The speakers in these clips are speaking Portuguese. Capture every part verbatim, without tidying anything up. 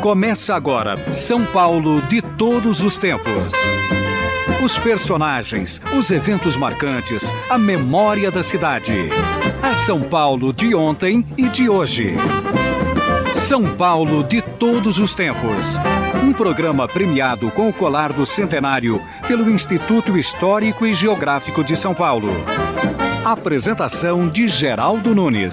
Começa agora São Paulo de todos os tempos. Os personagens, os eventos marcantes, a memória da cidade. A São Paulo de ontem e de hoje. São Paulo de todos os tempos. Um programa premiado com o colar do centenário pelo Instituto Histórico e Geográfico de São Paulo. Apresentação de Geraldo Nunes.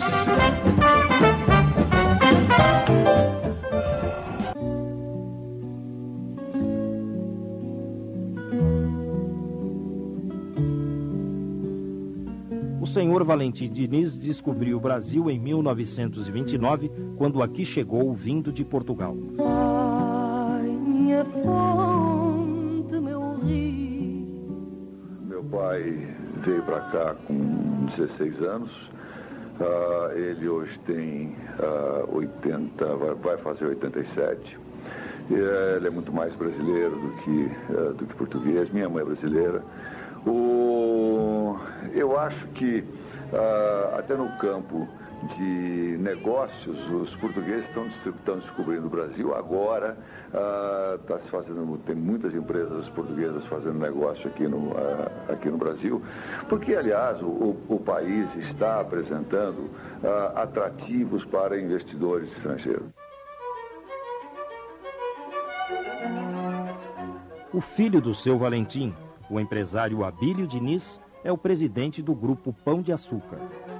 O senhor Valentim Diniz descobriu o Brasil em mil novecentos e vinte e nove, quando aqui chegou vindo de Portugal. Ai, minha fonte, meu rio. Meu pai veio para cá com dezesseis anos. Uh, ele hoje tem uh, oitenta, vai, vai fazer oitenta e sete. E, uh, ele é muito mais brasileiro do que, uh, do que português. Minha mãe é brasileira. O, eu acho que uh, até no campo de negócios os portugueses estão, estão descobrindo o Brasil. Agora está uh, se fazendo, tem muitas empresas portuguesas fazendo negócio aqui no, uh, aqui no Brasil, porque aliás o, o país está apresentando uh, atrativos para investidores estrangeiros. O filho do seu Valentim, o empresário Abílio Diniz, é o presidente do grupo Pão de Açúcar.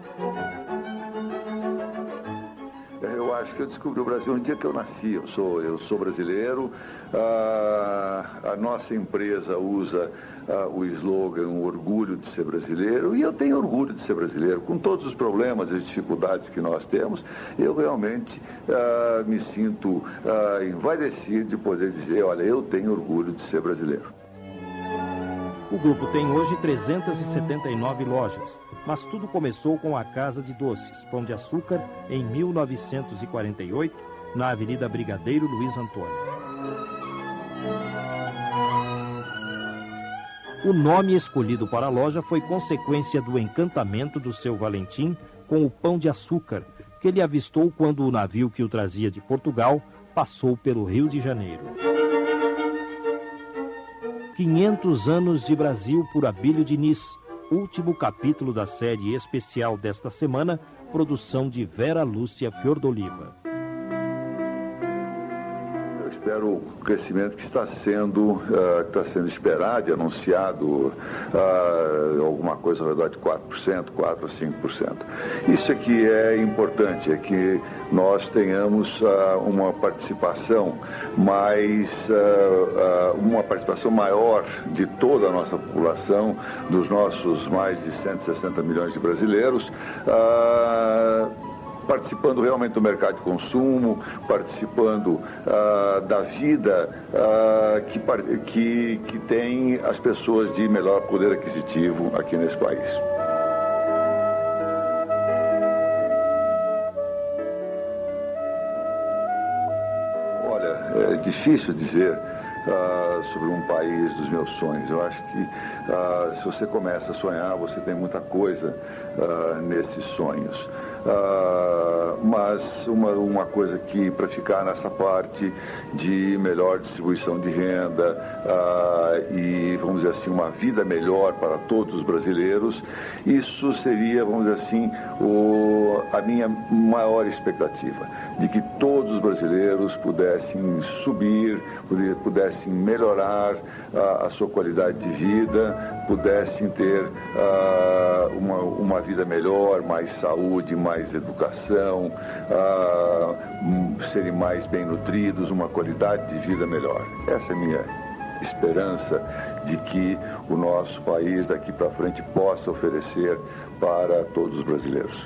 Eu acho que eu descobri o Brasil no dia que eu nasci. Eu sou, eu sou brasileiro. Ah, a nossa empresa usa ah, o slogan "o orgulho de ser brasileiro", e eu tenho orgulho de ser brasileiro. Com todos os problemas e dificuldades que nós temos, eu realmente ah, me sinto ah, envaidecido de poder dizer: olha, eu tenho orgulho de ser brasileiro. O grupo tem hoje trezentas e setenta e nove lojas, mas tudo começou com a Casa de Doces, Pão de Açúcar, em mil novecentos e quarenta e oito, na Avenida Brigadeiro Luiz Antônio. O nome escolhido para a loja foi consequência do encantamento do seu Valentim com o Pão de Açúcar, que ele avistou quando o navio que o trazia de Portugal passou pelo Rio de Janeiro. quinhentos anos de Brasil por Abílio Diniz, último capítulo da série especial desta semana, produção de Vera Lúcia Fiordoliva. Eu espero o crescimento que está sendo, uh, está sendo esperado e anunciado, uh, alguma coisa ao redor de quatro por cento, quatro a cinco por cento. Isso é que é importante, é que nós tenhamos uh, uma participação mais, uh, uh, uma participação maior de toda a nossa população, dos nossos mais de cento e sessenta milhões de brasileiros, uh, participando realmente do mercado de consumo, participando uh, da vida uh, que, que, que tem as pessoas de melhor poder aquisitivo aqui nesse país. Olha, é difícil dizer Uh, sobre um país dos meus sonhos. Eu acho que uh, se você começa a sonhar, você tem muita coisa uh, nesses sonhos. Uh, mas uma, uma coisa que, para ficar nessa parte de melhor distribuição de renda uh, e, vamos dizer assim, uma vida melhor para todos os brasileiros, isso seria, vamos dizer assim, o, a minha maior expectativa, de que todos os brasileiros pudessem subir, pudessem melhorar uh, a sua qualidade de vida, pudessem ter uh, uma, uma vida melhor, mais saúde, mais educação, uh, serem mais bem nutridos, uma qualidade de vida melhor. Essa é a minha esperança de que o nosso país daqui para frente possa oferecer para todos os brasileiros.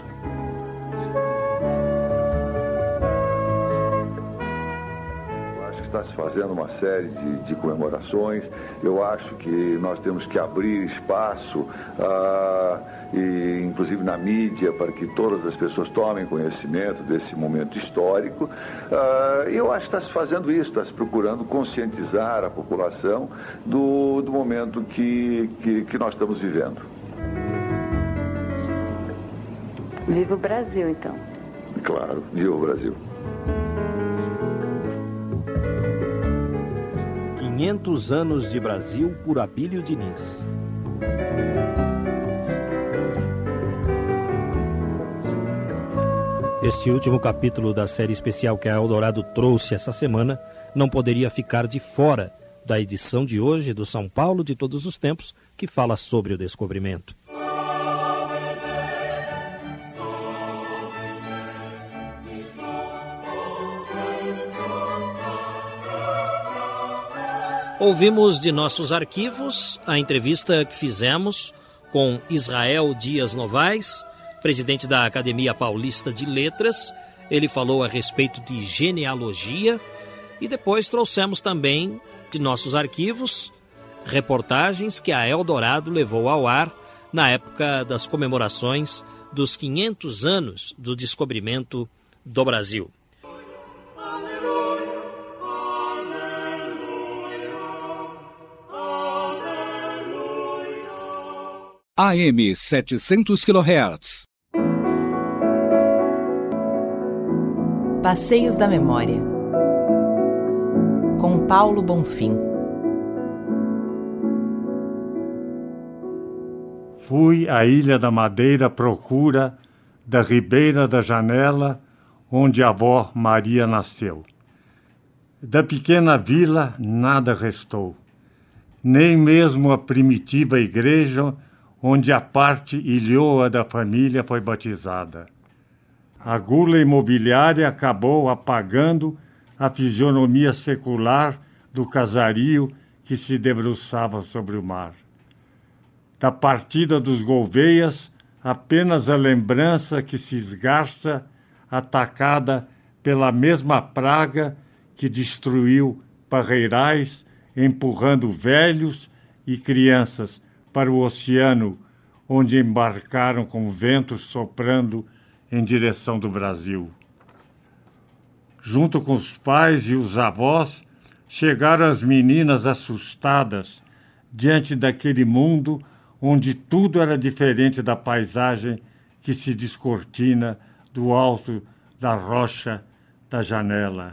Está se fazendo uma série de, de comemorações. Eu acho que nós temos que abrir espaço, ah, e, inclusive na mídia, para que todas as pessoas tomem conhecimento desse momento histórico. Ah, eu acho que está se fazendo isso, está se procurando conscientizar a população do, do momento que, que, que nós estamos vivendo. Viva o Brasil, então. Claro, viva o Brasil. quinhentos anos de Brasil por Abílio Diniz. Este último capítulo da série especial que a Eldorado trouxe essa semana não poderia ficar de fora da edição de hoje do São Paulo de Todos os Tempos, que fala sobre o descobrimento. Ouvimos de nossos arquivos a entrevista que fizemos com Israel Dias Novaes, presidente da Academia Paulista de Letras. Ele falou a respeito de genealogia e depois trouxemos também de nossos arquivos reportagens que a Eldorado levou ao ar na época das comemorações dos quinhentos anos do descobrimento do Brasil. A M setecentos quilohertz. Passeios da Memória, com Paulo Bonfim. Fui à Ilha da Madeira à procura da Ribeira da Janela, onde a avó Maria nasceu. Da pequena vila nada restou, nem mesmo a primitiva igreja onde a parte ilhoa da família foi batizada. A gula imobiliária acabou apagando a fisionomia secular do casario que se debruçava sobre o mar. Da partida dos Gouveias, apenas a lembrança que se esgarça, atacada pela mesma praga que destruiu Parreirais, empurrando velhos e crianças para o oceano, onde embarcaram com ventos soprando em direção do Brasil. Junto com os pais e os avós, chegaram as meninas assustadas diante daquele mundo onde tudo era diferente da paisagem que se descortina do alto da rocha da janela.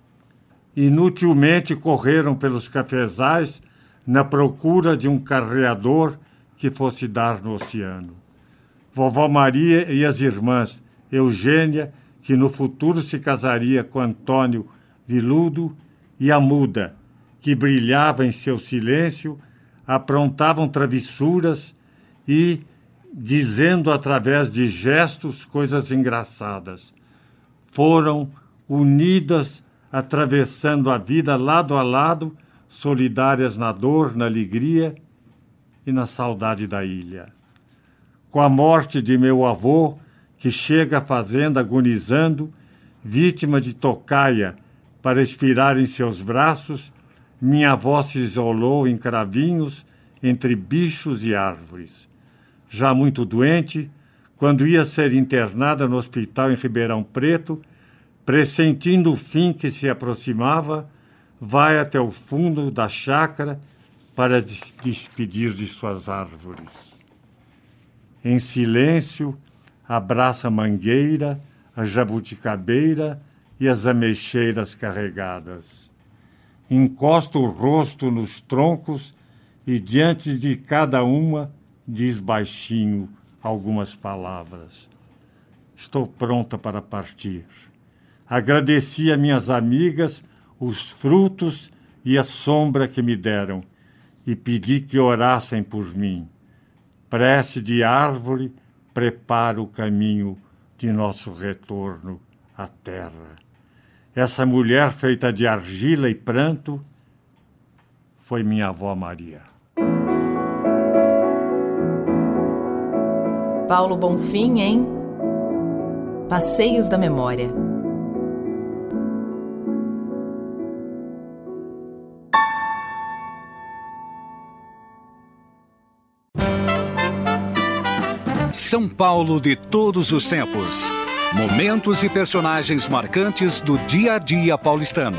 Inutilmente correram pelos cafezais na procura de um carreador que fosse dar no oceano. Vovó Maria e as irmãs Eugênia, que no futuro se casaria com Antônio Viludo, e a muda, que brilhava em seu silêncio, aprontavam travessuras e, dizendo através de gestos coisas engraçadas, foram unidas, atravessando a vida lado a lado, solidárias na dor, na alegria e na saudade da ilha. Com a morte de meu avô, que chega à fazenda agonizando, vítima de tocaia, para expirar em seus braços, minha avó se isolou em cravinhos entre bichos e árvores. Já muito doente, quando ia ser internada no hospital em Ribeirão Preto, pressentindo o fim que se aproximava, vai até o fundo da chácara para se despedir de suas árvores. Em silêncio, abraça a mangueira, a jabuticabeira e as ameixeiras carregadas. Encosta o rosto nos troncos e diante de cada uma diz baixinho algumas palavras. Estou pronta para partir. Agradeci a minhas amigas os frutos e a sombra que me deram, e pedi que orassem por mim. Prece de árvore prepara o caminho de nosso retorno à terra. Essa mulher feita de argila e pranto foi minha avó Maria. Paulo Bonfim em Passeios da Memória. São Paulo de todos os tempos. Momentos e personagens marcantes do dia a dia paulistano.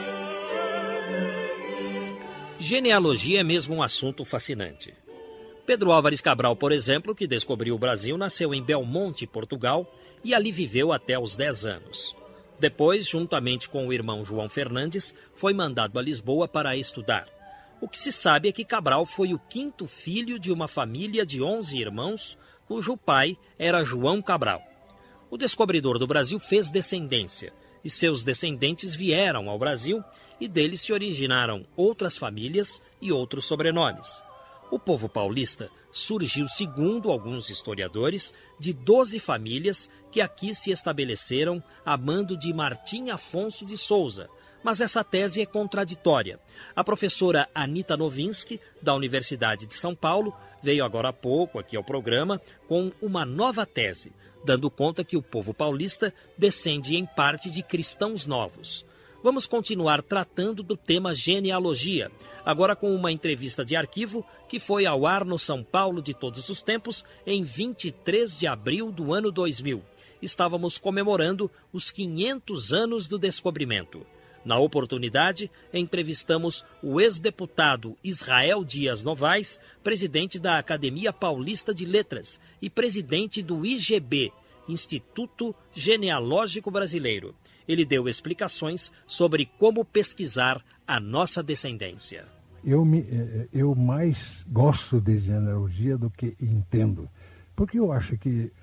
Genealogia é mesmo um assunto fascinante. Pedro Álvares Cabral, por exemplo, que descobriu o Brasil, nasceu em Belmonte, Portugal, e ali viveu até os dez anos. Depois, juntamente com o irmão João Fernandes, foi mandado a Lisboa para estudar. O que se sabe é que Cabral foi o quinto filho de uma família de onze irmãos, cujo pai era João Cabral. O descobridor do Brasil fez descendência, e seus descendentes vieram ao Brasil, e deles se originaram outras famílias e outros sobrenomes. O povo paulista surgiu, segundo alguns historiadores, de doze famílias que aqui se estabeleceram a mando de Martim Afonso de Souza. Mas essa tese é contraditória. A professora Anita Novinsky, da Universidade de São Paulo, veio agora há pouco aqui ao programa com uma nova tese, dando conta que o povo paulista descende em parte de cristãos novos. Vamos continuar tratando do tema genealogia, agora com uma entrevista de arquivo que foi ao ar no São Paulo de Todos os Tempos em vinte e três de abril do ano dois mil. Estávamos comemorando os quinhentos anos do descobrimento. Na oportunidade, entrevistamos o ex-deputado Israel Dias Novaes, presidente da Academia Paulista de Letras e presidente do I G B, Instituto Genealógico Brasileiro. Ele deu explicações sobre como pesquisar a nossa descendência. Eu, me, eu mais gosto de genealogia do que entendo, porque eu acho que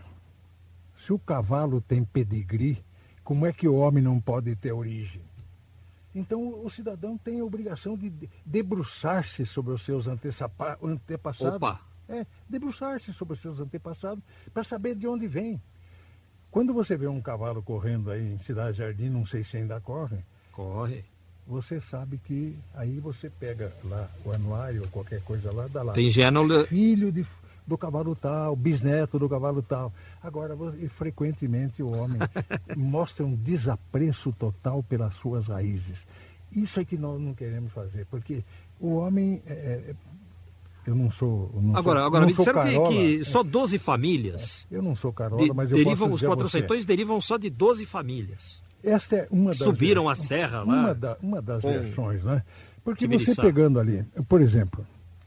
se o cavalo tem pedigree, como é que o homem não pode ter origem? Então o cidadão tem a obrigação de debruçar-se sobre os seus antepassados. Opa! É, debruçar-se sobre os seus antepassados para saber de onde vem. Quando você vê um cavalo correndo aí em Cidade Jardim, não sei se ainda corre. Corre. Você sabe que aí você pega lá o anuário ou qualquer coisa lá, dá lá. Tem genealogia. Filho de, do cavalo tal, bisneto do cavalo tal. Agora, e frequentemente o homem mostra um desapreço total pelas suas raízes. Isso é que nós não queremos fazer, porque o homem... É, é, eu não sou... Não agora, sou, agora não me disseram carola, que, que é, só doze famílias... Eu não sou carola, de, mas eu derivam, posso dizer os quatrocentões derivam só de doze famílias. Esta é uma das... Subiram versões, a serra lá. Uma, da, uma das versões, né? Porque Tibiriçá. Você pegando ali, por exemplo,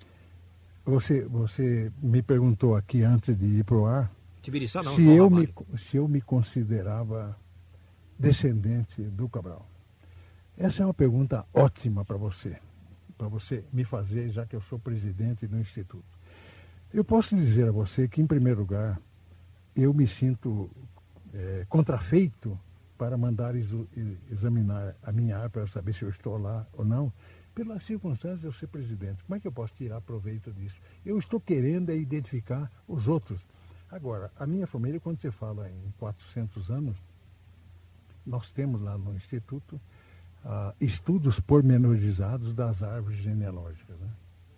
você, você me perguntou aqui antes de ir para o ar... Tibiriçá não, se não eu, vale. me, se eu me considerava descendente do Cabral. Essa é uma pergunta ótima para você, para você me fazer, já que eu sou presidente do Instituto. Eu posso dizer a você que, em primeiro lugar, eu me sinto é, contrafeito para mandar exu, examinar a minha área para saber se eu estou lá ou não, pelas circunstâncias de eu ser presidente. Como é que eu posso tirar proveito disso? Eu estou querendo é identificar os outros. Agora, a minha família, quando você fala em quatrocentos anos, nós temos lá no Instituto uh, estudos pormenorizados das árvores genealógicas, né?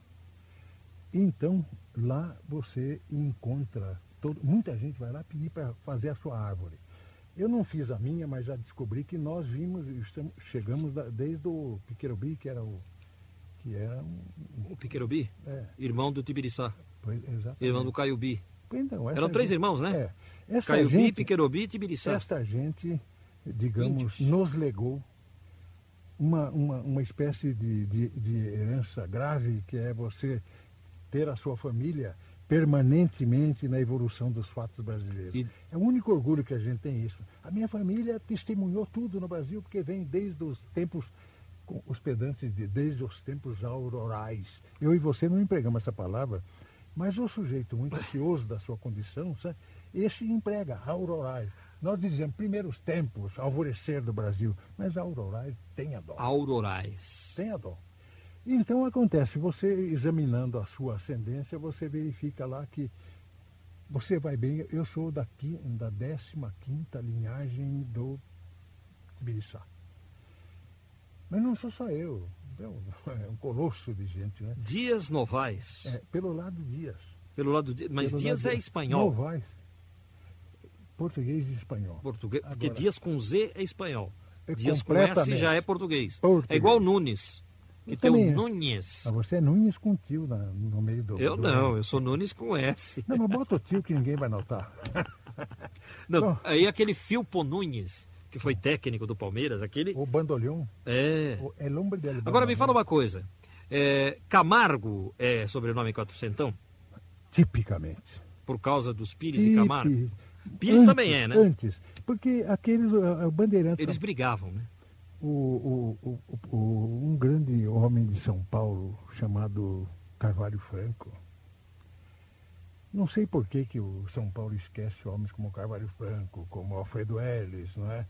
Então, lá você encontra, todo, muita gente vai lá pedir para fazer a sua árvore. Eu não fiz a minha, mas já descobri que nós vimos, estamos, chegamos da, desde o Piquerobi, que era o... Que era um, o Piquerobi? É. Irmão do Tibiriçá. Pois, exatamente. Irmão do Caiubi. Então, Eram três gente, irmãos, né? É. Caiubi, gente, Piquerobi e Tibiriçá. Esta gente, digamos, Índios. nos legou uma, uma, uma espécie de, de, de herança grave, que é você ter a sua família permanentemente na evolução dos fatos brasileiros. E... É o único orgulho que a gente tem isso. A minha família testemunhou tudo no Brasil, porque vem desde os tempos hospedantes, de, desde os tempos aurorais. Eu e você não empregamos essa palavra, mas o sujeito muito ansioso da sua condição, sabe? Esse emprega, aurorais. Nós dizemos primeiros tempos, alvorecer do Brasil, mas aurorais tem a dó. Aurorais. Tem a dó. Então acontece, você examinando a sua ascendência, você verifica lá que você vai bem. Eu sou daqui, da décima quinta linhagem do Tibiriçá. Mas não sou só eu, é um colosso de gente, né? Dias Novaes. É, pelo lado Dias. Pelo lado de... Mas pelo Dias lado é espanhol. Novaes. Português e espanhol. Português, porque Agora, Dias com Z é espanhol. É Dias com S já é português. português. É igual Nunes. Que Eu tem também. o Nunes. Ah, você é Nunes com tio na, no meio do... Eu do... não, eu sou Nunes com S. Não, mas bota o tio que ninguém vai notar. Não, Bom. aí aquele Filpo Nunes, que foi técnico do Palmeiras, aquele... O bandolhão. É. O, é lombre dele. Agora me fala uma coisa. É, Camargo é sobrenome quatrocentão? tipicamente. Por causa dos Pires Tipi, e Camargo? Pires antes, também é, né? Antes, porque aqueles uh, bandeirantes... Eles brigavam, né? O, o, o, o, um grande homem de São Paulo, chamado Carvalho Franco, não sei por que, que o São Paulo esquece homens como Carvalho Franco, como Alfredo Ellis, não é?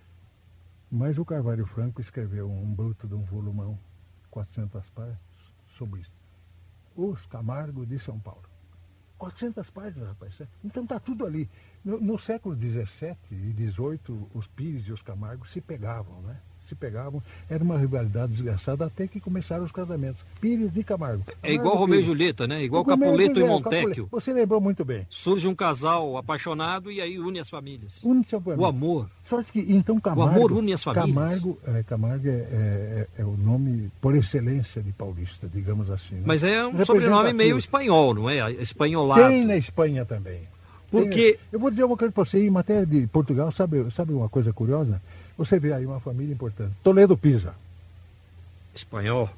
Mas o Carvalho Franco escreveu um bruto de um volumão, quatrocentas páginas, sobre isso. Os Camargo de São Paulo. quatrocentas páginas, rapaz. Então está tudo ali. No, no século dezessete e dezoito, os Pires e os Camargo se pegavam, né? Se pegavam, era uma rivalidade desgraçada até que começaram os casamentos. Pires e Camargo. Camargo é igual Romeu e Julieta, né? Igual Capuleto e Montecchio. Você lembrou muito bem. Surge um casal apaixonado e aí une as famílias. Une as famílias. O amor. Sorte que, então, Camargo... O amor une as famílias. Camargo, é, Camargo é, é, é o nome por excelência de paulista, digamos assim. Né? Mas é um sobrenome meio espanhol, não é? Espanholado. Tem na Espanha também. Porque... Tem, eu vou dizer uma coisa para você, em matéria de Portugal, sabe, sabe uma coisa curiosa? Você vê aí uma família importante. Toledo Pisa. Espanhol.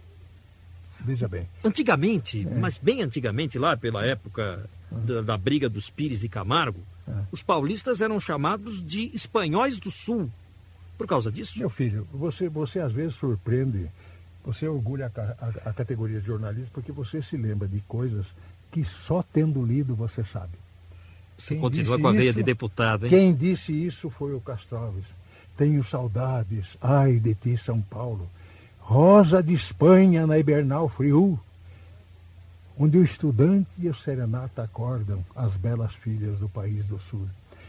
Veja bem. Antigamente, é. mas bem antigamente, lá pela época ah. da, da briga dos Pires e Camargo, ah. os paulistas eram chamados de espanhóis do Sul. Por causa disso? Meu filho, você, você às vezes surpreende, você orgulha a, a, a categoria de jornalista porque você se lembra de coisas que só tendo lido você sabe. Você quem continua com a veia isso, de deputado, hein? Quem disse isso foi o Castroves. Tenho saudades, ai de ti, São Paulo. Rosa de Espanha na hibernal frio, onde o estudante e o serenata acordam as belas filhas do país do sul.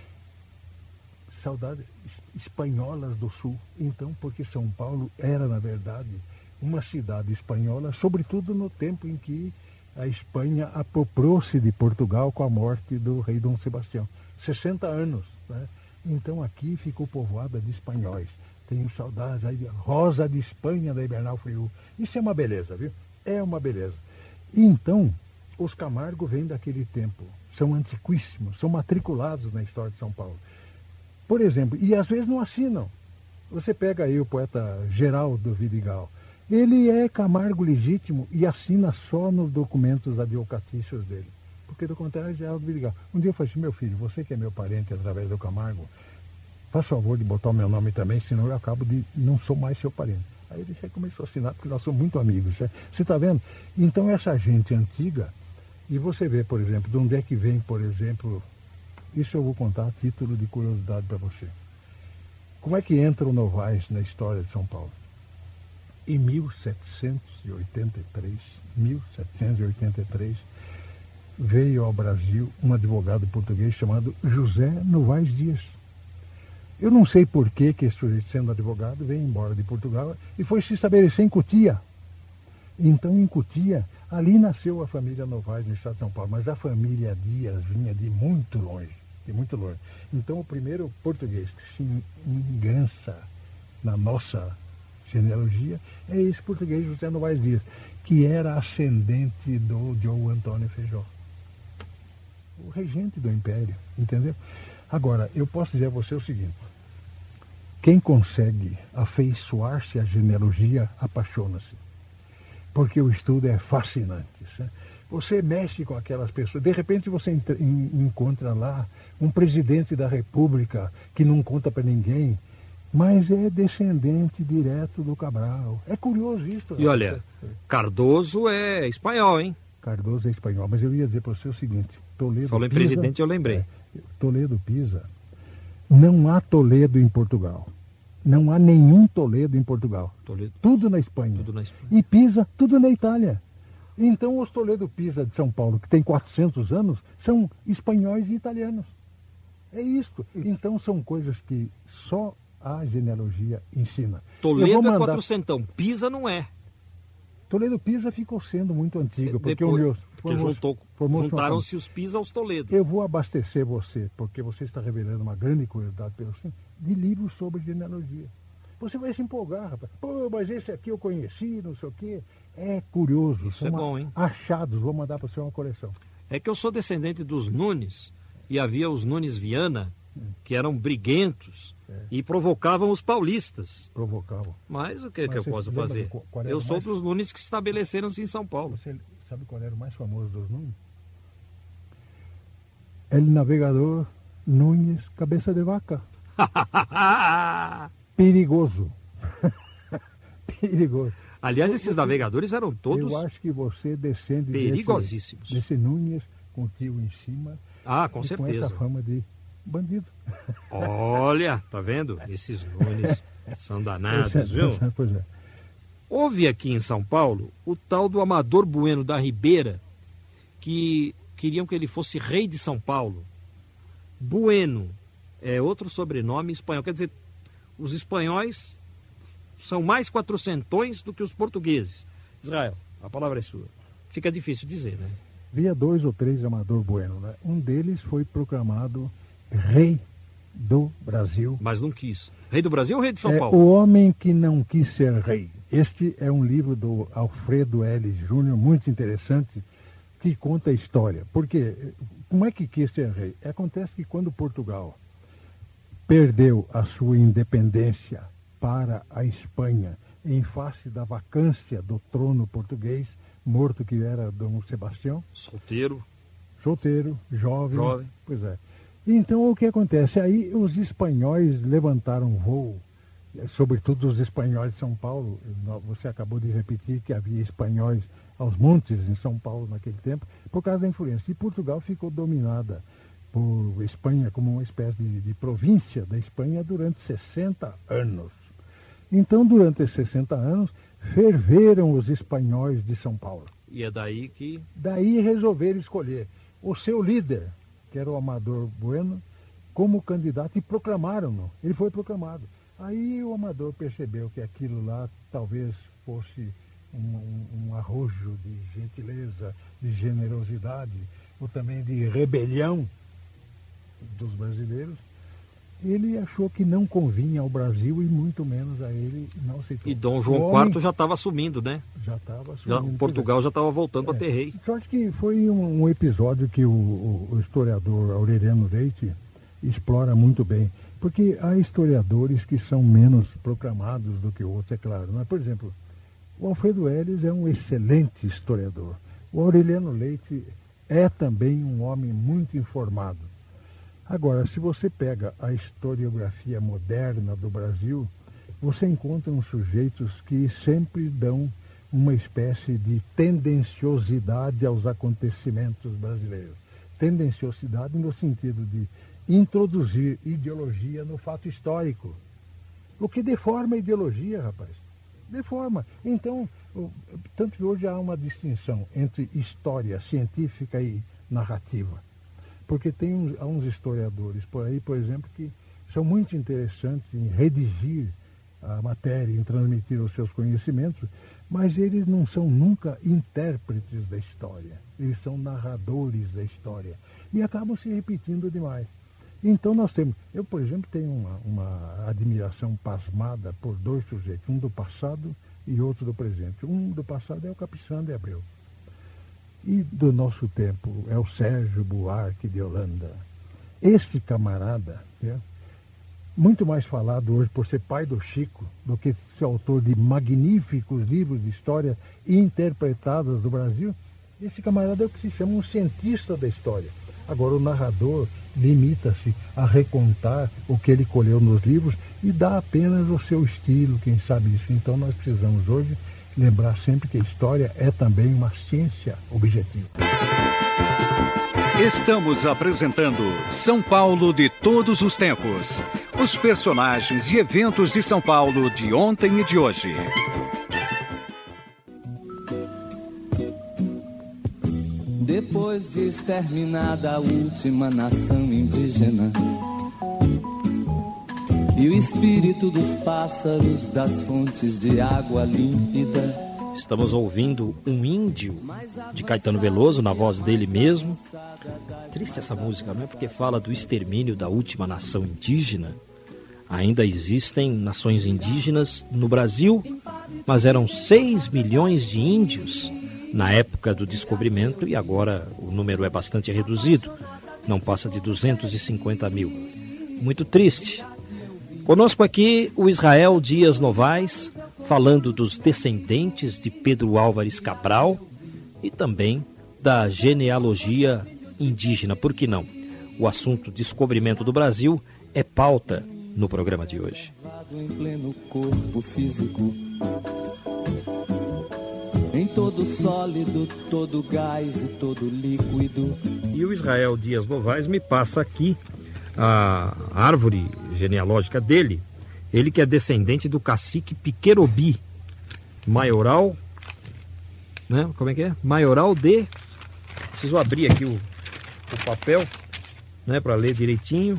Saudades espanholas do sul, então, porque São Paulo era, na verdade, uma cidade espanhola, sobretudo no tempo em que a Espanha apropriou-se de Portugal com a morte do rei Dom Sebastião. sessenta anos, né? Então aqui ficou povoada de espanhóis. Tenho saudades aí de Rosa de Espanha da hibernal frio. Isso é uma beleza, viu? É uma beleza. Então, os Camargo vêm daquele tempo. São antiquíssimos, são matriculados na história de São Paulo. Por exemplo, e às vezes não assinam. Você pega aí o poeta Geraldo Vidigal. Ele é Camargo legítimo e assina só nos documentos advocatícios dele. Porque do contrário, Geraldo Vidigal. Um dia eu falei assim, meu filho, você que é meu parente através do Camargo, faz favor de botar o meu nome também, senão eu acabo de não sou mais seu parente. Aí ele já começou a assinar, porque nós somos muito amigos. Né? Você está vendo? Então essa gente antiga, e você vê, por exemplo, de onde é que vem, por exemplo, isso eu vou contar a título de curiosidade para você. Como é que entra o Novaes na história de São Paulo? Em mil setecentos e oitenta e três, mil setecentos e oitenta e três, veio ao Brasil um advogado português chamado José Novaes Dias. Eu não sei por que, que esse sujeito, sendo advogado, veio embora de Portugal e foi se estabelecer em Cotia. Então, em Cotia, ali nasceu a família Novaes no estado de São Paulo, mas a família Dias vinha de muito longe, de muito longe. Então, o primeiro português que se engrança na nossa genealogia é esse português José Novaes Dias, que era ascendente do Diogo Antônio Feijó, o regente do Império, entendeu? Agora, eu posso dizer a você o seguinte, quem consegue afeiçoar-se à genealogia, apaixona-se, porque o estudo é fascinante. Né? Você mexe com aquelas pessoas, de repente você encontra lá um presidente da República que não conta para ninguém, mas é descendente direto do Cabral. É curioso isso. E olha, Cardoso é espanhol, hein? Cardoso é espanhol, mas eu ia dizer para você o seguinte, Toledo Falou em Pisa, presidente, eu lembrei. É, Toledo Pisa, não há Toledo em Portugal. Não há nenhum Toledo em Portugal. Toledo. Tudo na Espanha. Tudo na Espanha. E Pisa, tudo na Itália. Então os Toledo Pisa de São Paulo, que tem quatrocentos anos, são espanhóis e italianos. É isso. Então são coisas que só a genealogia ensina. Toledo mandar... é quatrocentão, Pisa não é. Toledo Pisa ficou sendo muito antigo, porque Depois, o meu... Porque juntou, juntaram-se os Pisa aos Toledo. Eu vou abastecer você, porque você está revelando uma grande curiosidade pelo senhor, de livros sobre genealogia. Você vai se empolgar, rapaz. Pô, mas esse aqui eu conheci, não sei o quê. É curioso. Isso é bom, hein? Achados, vou mandar para você uma coleção. É que eu sou descendente dos Nunes, e havia os Nunes Viana, que eram briguentos, é. e provocavam os paulistas. Provocavam. Mas o que, que eu posso fazer? Eu sou mais... dos Nunes que estabeleceram-se em São Paulo. Você sabe qual era o mais famoso dos Nunes? El navegador Nunes Cabeça de Vaca. Perigoso. Perigoso. Aliás, esses navegadores eram todos... Eu acho que você descende perigosíssimos. Desse, desse Nunes com o tio em cima. Ah, com e certeza. Com essa fama de bandido. Olha, tá vendo? Esses Nunes são danados, pois é, viu? Pois é, pois é. Houve aqui em São Paulo o tal do Amador Bueno da Ribeira, que queriam que ele fosse rei de São Paulo. Bueno é outro sobrenome espanhol. Quer dizer, os espanhóis são mais quatrocentões do que os portugueses. Israel, a palavra é sua. Fica difícil dizer, né? Havia dois ou três Amador Bueno, né? Um deles foi proclamado rei do Brasil. Mas não quis. Rei do Brasil ou rei de São é Paulo? O Homem que Não Quis Ser Rei. Este é um livro do Alfredo L. Júnior, muito interessante, que conta a história. Porque, como é que quis ser rei? Acontece que quando Portugal perdeu a sua independência para a Espanha, em face da vacância do trono português, morto que era Dom Sebastião. Solteiro. Solteiro, jovem. Jovem. Pois é. Então, o que acontece? Aí os espanhóis levantaram voo, sobretudo os espanhóis de São Paulo. Você acabou de repetir que havia espanhóis aos montes em São Paulo naquele tempo, por causa da influência. E Portugal ficou dominada por Espanha como uma espécie de, de província da Espanha durante sessenta anos. Então, durante esses sessenta anos, ferveram os espanhóis de São Paulo. E é daí que... Daí resolveram escolher o seu líder, que era o Amador Bueno, como candidato e proclamaram-no. Ele foi proclamado. Aí o Amador percebeu que aquilo lá talvez fosse um, um, um arrojo de gentileza, de generosidade, ou também de rebelião dos brasileiros. Ele achou que não convinha ao Brasil e muito menos a ele não aceitou. E Dom João quarto já estava assumindo, né? Já estava assumindo. Já, Portugal já estava voltando é, para ter rei. Sorte que foi um, um episódio que o, o, o historiador Aureliano Leite explora muito bem. Porque há historiadores que são menos proclamados do que outros, é claro. Mas, por exemplo, o Alfredo Elis é um excelente historiador. O Aureliano Leite é também um homem muito informado. Agora, se você pega a historiografia moderna do Brasil, você encontra uns sujeitos que sempre dão uma espécie de tendenciosidade aos acontecimentos brasileiros. Tendenciosidade no sentido de introduzir ideologia no fato histórico. O que deforma a ideologia, rapaz. Deforma. Então, tanto que hoje há uma distinção entre história científica e narrativa. Porque tem uns, há uns historiadores por aí, por exemplo, que são muito interessantes em redigir a matéria, em transmitir os seus conhecimentos, mas eles não são nunca intérpretes da história. Eles são narradores da história. E acabam se repetindo demais. Então nós temos... Eu, por exemplo, tenho uma, uma admiração pasmada por dois sujeitos, um do passado e outro do presente. Um do passado é o Capistrano de Abreu. E do nosso tempo é o Sérgio Buarque de Holanda. Este camarada, né, muito mais falado hoje por ser pai do Chico, do que ser autor de magníficos livros de história interpretadas do Brasil, esse camarada é o que se chama um cientista da história. Agora, o narrador limita-se a recontar o que ele colheu nos livros e dá apenas o seu estilo, quem sabe isso. Então, nós precisamos hoje lembrar sempre que a história é também uma ciência objetiva. Estamos apresentando São Paulo de todos os tempos. Os personagens e eventos de São Paulo de ontem e de hoje. Depois de exterminada a última nação indígena e o espírito dos pássaros das fontes de água límpida. Estamos ouvindo Um Índio, de Caetano Veloso, na voz dele mesmo. Triste essa música, não é? Porque fala do extermínio da última nação indígena. Ainda existem nações indígenas no Brasil, mas eram seis milhões de índios na época do descobrimento e agora o número é bastante reduzido, não passa de duzentos e cinquenta mil. Muito triste. Conosco aqui o Israel Dias Novaes, falando dos descendentes de Pedro Álvares Cabral e também da genealogia indígena, por que não? O assunto descobrimento do Brasil é pauta no programa de hoje. Em pleno corpo físico, em todo sólido, todo gás e todo líquido. E o Israel Dias Novaes me passa aqui a árvore genealógica dele. Ele que é descendente do cacique Piquerobi, maioral, né? Como é que é? Maioral de... Preciso abrir aqui o, o papel, né, para ler direitinho.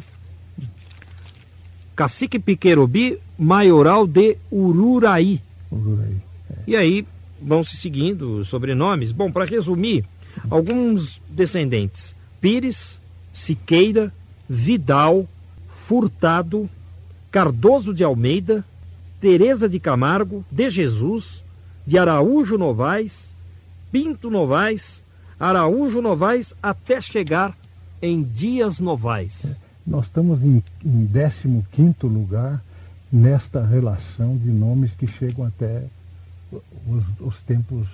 Cacique Piquerobi, maioral de Ururaí. Ururaí. É. E aí vão se seguindo os sobrenomes. Bom, para resumir, alguns descendentes: Pires, Siqueira, Vidal, Furtado, Cardoso de Almeida, Teresa de Camargo, de Jesus, de Araújo Novaes, Pinto Novaes, Araújo Novaes, até chegar em Dias Novaes. É. Nós estamos em, em décimo quinto lugar nesta relação de nomes que chegam até os, os tempos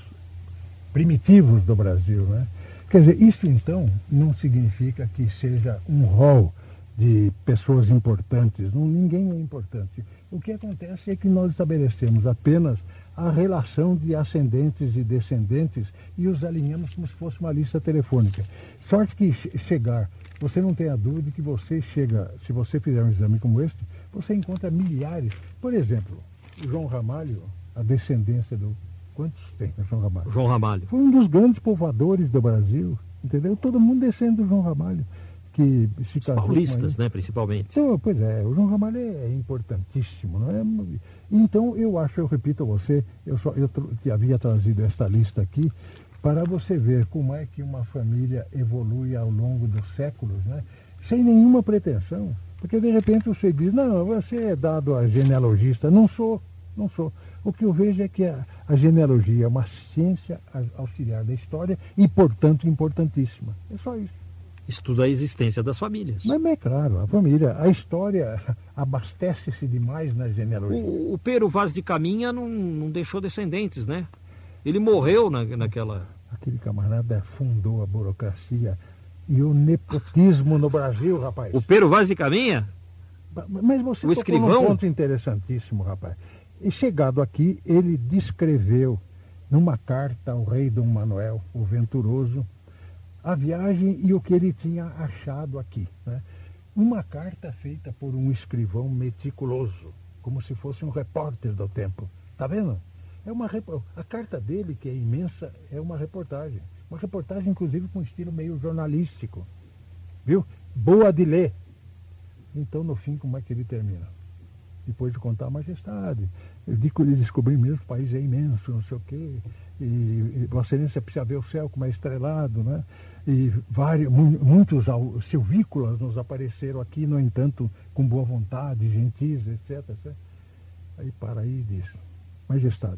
primitivos do Brasil, né? Quer dizer, isso então não significa que seja um rol de pessoas importantes. Não, ninguém é importante. O que acontece é que nós estabelecemos apenas a relação de ascendentes e descendentes e os alinhamos como se fosse uma lista telefônica. Sorte que chegar... Você não tem a dúvida que você chega, se você fizer um exame como este, você encontra milhares. Por exemplo, o João Ramalho, a descendência do... Quantos tem o João Ramalho? João Ramalho. Foi um dos grandes povoadores do Brasil, entendeu? Todo mundo descendo do João Ramalho. Que se Os paulistas, né, principalmente. Então, pois é, o João Ramalho é importantíssimo, não é? Então, eu acho, eu repito a você, eu, só, eu te havia trazido esta lista aqui, para você ver como é que uma família evolui ao longo dos séculos, né? Sem nenhuma pretensão. Porque de repente você diz, não, você é dado a genealogista. Não sou, não sou. O que eu vejo é que a, a genealogia é uma ciência auxiliar da história e, portanto, importantíssima. É só isso. Estuda a existência das famílias. Mas é claro, a família, a história abastece-se demais na genealogia. O, o Pero Vaz de Caminha não, não deixou descendentes, né? Ele morreu na, naquela... Aquele camarada fundou a burocracia e o nepotismo no Brasil, rapaz. O Pero Vaz de Caminha? Mas você o tocou num ponto interessantíssimo, rapaz. E chegado aqui, ele descreveu numa carta ao rei Dom Manuel, o Venturoso, a viagem e o que ele tinha achado aqui, né? Uma carta feita por um escrivão meticuloso, como se fosse um repórter do tempo. Tá vendo? É uma, a carta dele, que é imensa, é uma reportagem. Uma reportagem, inclusive, com estilo meio jornalístico. Viu? Boa de ler. Então, no fim, como é que ele termina? Depois de contar a majestade. Eu digo que ele descobriu mesmo que o país é imenso, não sei o quê. E, e Vossa Excelência precisa ver o céu como é estrelado, né? E vários, muitos silvícolas nos apareceram aqui, no entanto, com boa vontade, gentis, etc, etcétera. Aí para aí e diz... Majestade,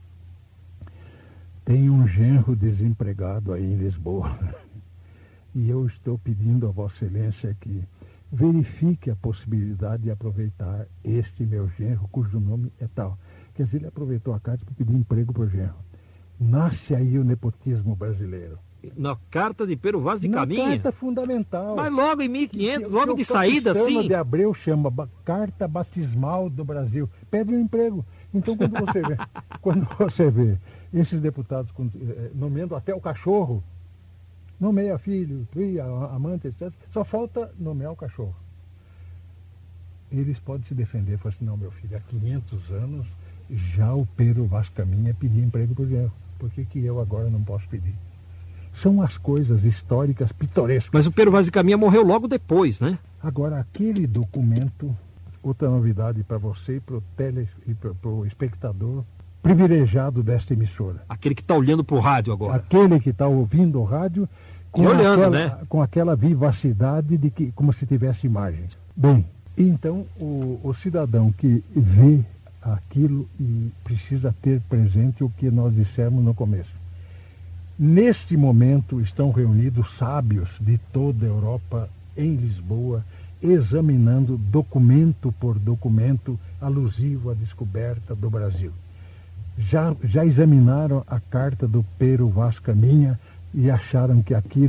tem um genro desempregado aí em Lisboa e eu estou pedindo a Vossa Excelência que verifique a possibilidade de aproveitar este meu genro, cujo nome é tal. Quer dizer, ele aproveitou a carta para pedir emprego para o genro. Nasce aí o nepotismo brasileiro. Na carta de Pero Vaz de Na Caminha? carta fundamental. Mas logo em mil e quinhentos, que, logo que de saída, assim. O de Abreu chama Carta Batismal do Brasil. Pede um emprego. Então, quando você vê, quando você vê esses deputados eh, nomeando até o cachorro, nomeia filho, filha, amante, etcétera, só falta nomear o cachorro. Eles podem se defender, falar assim, não, meu filho, há quinhentos anos já o Pero Vaz Caminha pedia emprego para o genro. Por que que eu agora não posso pedir? São as coisas históricas pitorescas. Mas o Pero Vaz de Caminha morreu logo depois, né? Agora, aquele documento, outra novidade para você e para o tele e para o espectador privilegiado desta emissora. Aquele que está olhando para o rádio agora. Aquele que está ouvindo o rádio com, e olhando, aquela, né? com aquela vivacidade de que, como se tivesse imagens. Bem, então o, o cidadão que vê aquilo e precisa ter presente o que nós dissemos no começo. Neste momento estão reunidos sábios de toda a Europa em Lisboa, examinando documento por documento alusivo à descoberta do Brasil. Já, já examinaram a carta do Pero Vaz Caminha e acharam que aquilo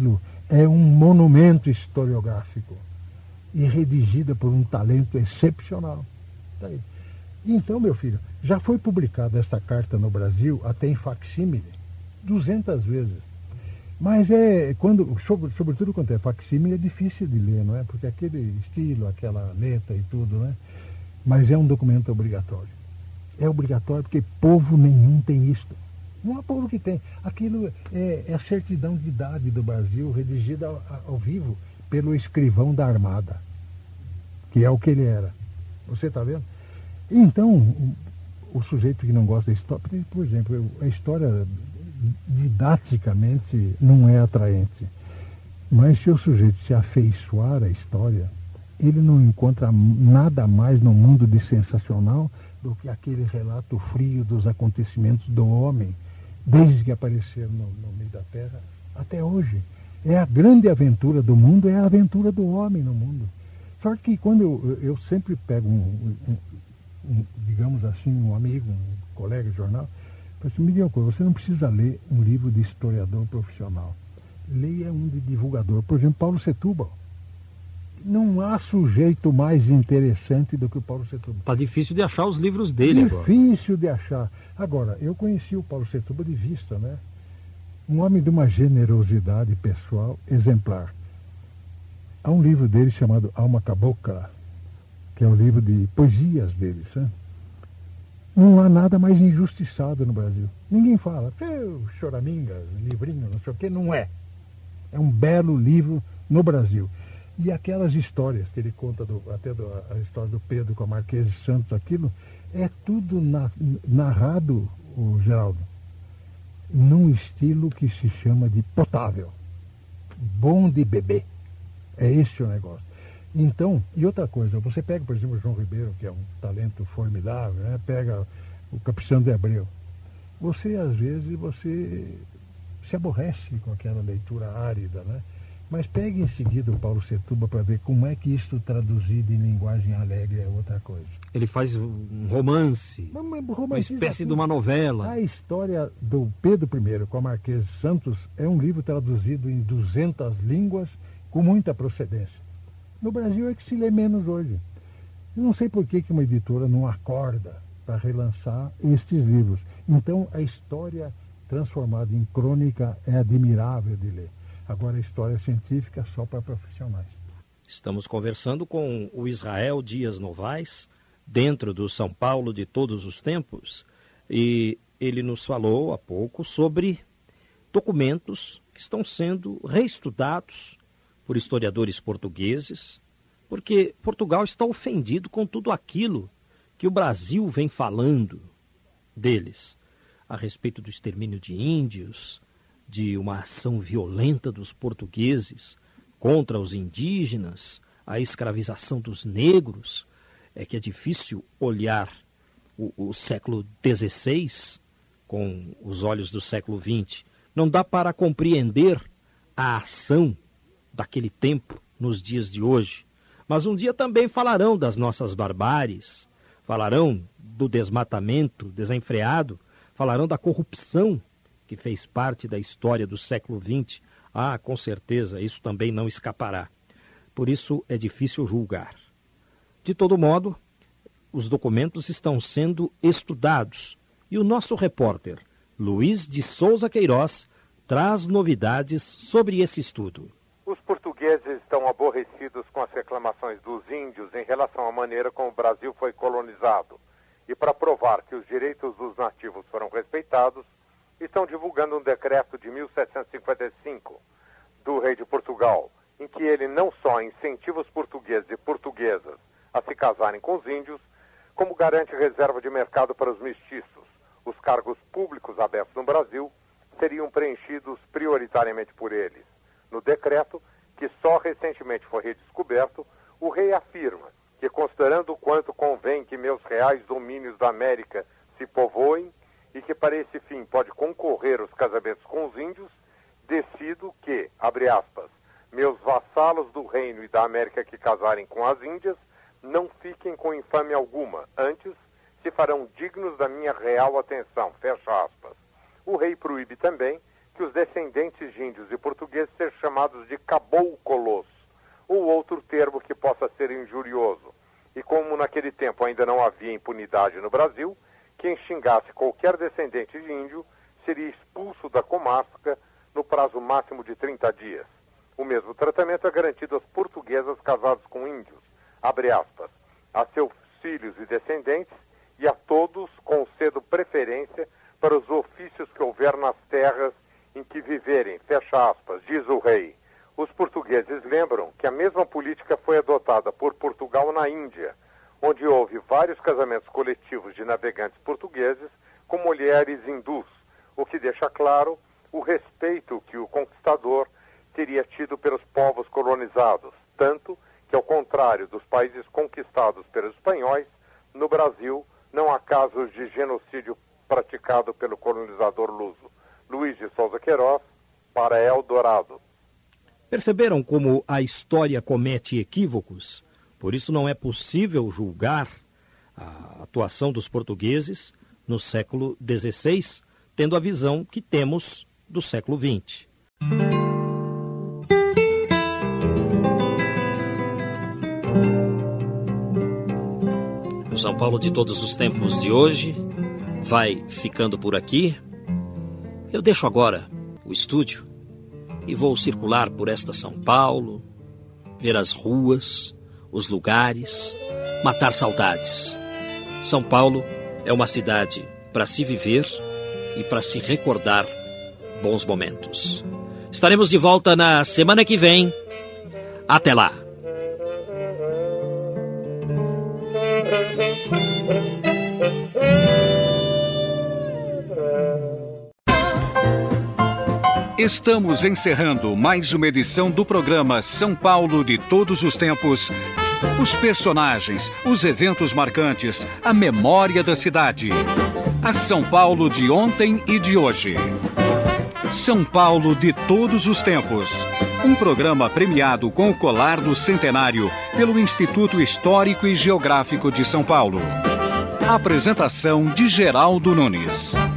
é um monumento historiográfico e redigida por um talento excepcional. Tá aí. Então, meu filho, já foi publicada essa carta no Brasil, até em facsímile, duzentas vezes. Mas é, quando, sobre, sobretudo quando é facsímile, é difícil de ler, não é? Porque aquele estilo, aquela letra e tudo, né? Mas é um documento obrigatório. É obrigatório porque povo nenhum tem isto. Não há povo que tem. Aquilo é, é a certidão de idade do Brasil, redigida ao, ao vivo pelo escrivão da Armada, que é o que ele era. Você está vendo? Então, o, o sujeito que não gosta da história, por exemplo, a história didaticamente não é atraente. Mas se o sujeito se afeiçoar à história, ele não encontra nada mais no mundo de sensacional do que aquele relato frio dos acontecimentos do homem, desde que apareceram no, no meio da Terra até hoje. É a grande aventura do mundo, é a aventura do homem no mundo. Só que quando eu, eu sempre pego um, um, um, digamos assim, um amigo, um colega de jornal, eu falo assim, me diga uma coisa, você não precisa ler um livro de historiador profissional. Leia um de divulgador. Por exemplo, Paulo Setúbal. Não há sujeito mais interessante do que o Paulo Setúbal. Está difícil de achar os livros dele agora. Difícil de achar. Agora, eu conheci o Paulo Setúbal de vista, né? Um homem de uma generosidade pessoal exemplar. Há um livro dele chamado Alma Cabocla, que é um livro de poesias dele, sabe? Não há nada mais injustiçado no Brasil. Ninguém fala, choraminga, livrinho, não sei o quê. Não é. É um belo livro no Brasil. E aquelas histórias que ele conta, do, até do, a história do Pedro com a Marquesa de Santos, aquilo, é tudo na, narrado, o Geraldo, num estilo que se chama de potável. Bom de beber. É esse o negócio. Então, e outra coisa, você pega, por exemplo, o João Ribeiro, que é um talento formidável, né? Pega o Capistrano de Abreu. Você, às vezes, você se aborrece com aquela leitura árida, né? Mas pegue em seguida o Paulo Setúbal para ver como é que isso traduzido em linguagem alegre é outra coisa. Ele faz um romance, uma espécie de uma novela. A história do Pedro I com a Marquesa de Santos é um livro traduzido em duzentas línguas com muita procedência. No Brasil é que se lê menos hoje. Eu não sei por que, que uma editora não acorda para relançar estes livros. Então, a história transformada em crônica é admirável de ler. Agora, a história científica só para profissionais. Estamos conversando com o Israel Dias Novaes, dentro do São Paulo de todos os tempos, e ele nos falou há pouco sobre documentos que estão sendo reestudados por historiadores portugueses, porque Portugal está ofendido com tudo aquilo que o Brasil vem falando deles, a respeito do extermínio de índios, de uma ação violenta dos portugueses contra os indígenas, a escravização dos negros. É que é difícil olhar o, o século dezesseis com os olhos do século vinte. Não dá para compreender a ação daquele tempo nos dias de hoje. Mas um dia também falarão das nossas barbáries, falarão do desmatamento desenfreado, falarão da corrupção que fez parte da história do século vinte. Ah, com certeza, isso também não escapará. Por isso é difícil julgar. De todo modo, os documentos estão sendo estudados e o nosso repórter, Luiz de Souza Queiroz, traz novidades sobre esse estudo. Os portugueses estão aborrecidos com as reclamações dos índios em relação à maneira como o Brasil foi colonizado. E para provar que os direitos dos nativos foram respeitados, estão divulgando um decreto de mil setecentos e cinquenta e cinco do rei de Portugal, em que ele não só incentiva os portugueses e portuguesas a se casarem com os índios, como garante reserva de mercado para os mestiços. Os cargos públicos abertos no Brasil seriam preenchidos prioritariamente por eles. No decreto, que só recentemente foi redescoberto, o rei afirma que, considerando o quanto convém que meus reais domínios da América se povoem, e que para esse fim pode concorrer os casamentos com os índios, decido que, abre aspas, meus vassalos do reino e da América que casarem com as índias não fiquem com infâmia alguma, antes se farão dignos da minha real atenção, fecha aspas. O rei proíbe também que que os descendentes de índios e portugueses sejam chamados de caboucolos, ou outro termo que possa ser injurioso. E como naquele tempo ainda não havia impunidade no Brasil, quem xingasse qualquer descendente de índio seria expulso da comarca no prazo máximo de trinta dias. O mesmo tratamento é garantido às portuguesas casadas com índios, abre aspas, a seus filhos e descendentes, e a todos concedo preferência para os ofícios que houver nas terras em que viverem, fecha aspas, diz o rei. Os portugueses lembram que a mesma política foi adotada por Portugal na Índia, onde houve vários casamentos coletivos de navegantes portugueses com mulheres hindus, o que deixa claro o respeito que o conquistador teria tido pelos povos colonizados, tanto que, ao contrário dos países conquistados pelos espanhóis, no Brasil não há casos de genocídio praticado pelo colonizador luso. Luiz de Souza Queiroz, para Eldorado. Perceberam como a história comete equívocos? Por isso não é possível julgar a atuação dos portugueses no século dezesseis, tendo a visão que temos do século vinte. O São Paulo de todos os tempos de hoje vai ficando por aqui. Eu deixo agora o estúdio e vou circular por esta São Paulo, ver as ruas, os lugares, matar saudades. São Paulo é uma cidade para se viver e para se recordar bons momentos. Estaremos de volta na semana que vem. Até lá! Estamos encerrando mais uma edição do programa São Paulo de Todos os Tempos. Os personagens, os eventos marcantes, a memória da cidade. A São Paulo de ontem e de hoje. São Paulo de Todos os Tempos. Um programa premiado com o Colar do Centenário pelo Instituto Histórico e Geográfico de São Paulo. Apresentação de Geraldo Nunes.